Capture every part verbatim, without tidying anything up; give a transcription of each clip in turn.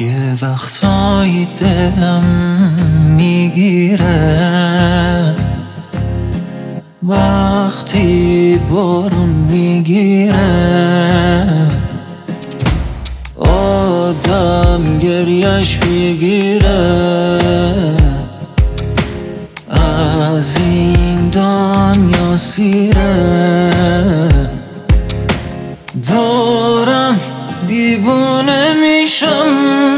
یه وقتایی دلم میگیره وقتی بارون میگیره، آدم گریش میگیره. از این دنیا سیره دارم دیوونه میشم،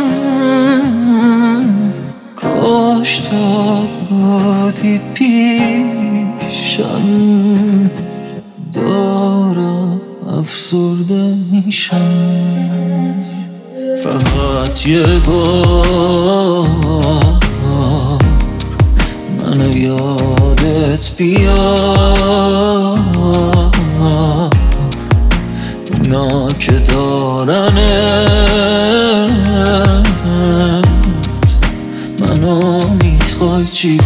کاش تو بودی پیشم. دارم افسرده میشم، فقط یه بار منو یادت بیار. اونا که دارنت منو میخوای چی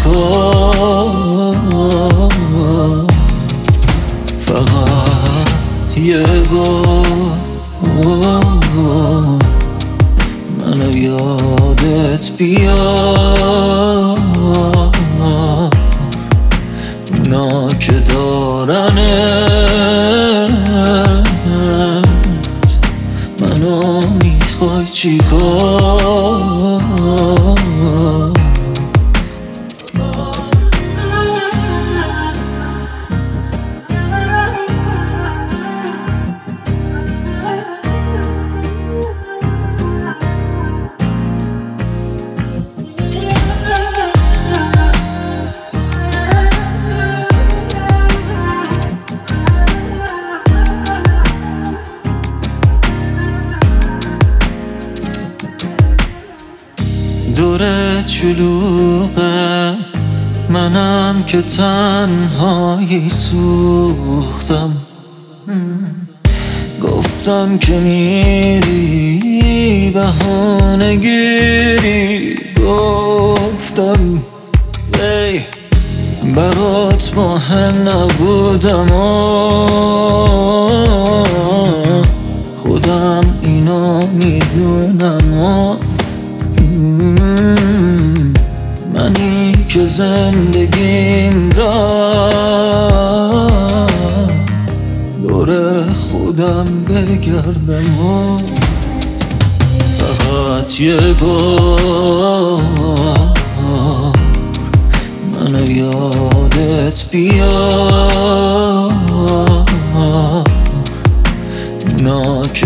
کار؟ فقط یه بار منو یادت بیار. اونا که دارنت منو میخوای چی کار؟ دورت شلوغه، منم که تنهایی سوختم. گفتم که میری بهانه گیری، گفتم ای برات مهم نبودم، خودم اینو میدونم. منی که زندگیم رفت دور خودم بگردم. فقط یه بار منو یادت بیار. اونا که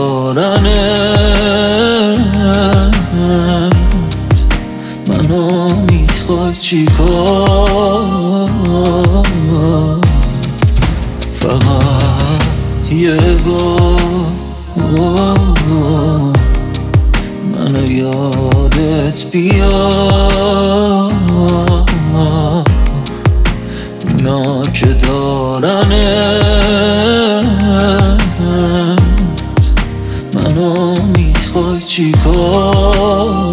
دارنت منو میخوای چی کار؟ فقط یه بار منو یادت بیار. اونا که دارنت منو میخوای چی کار؟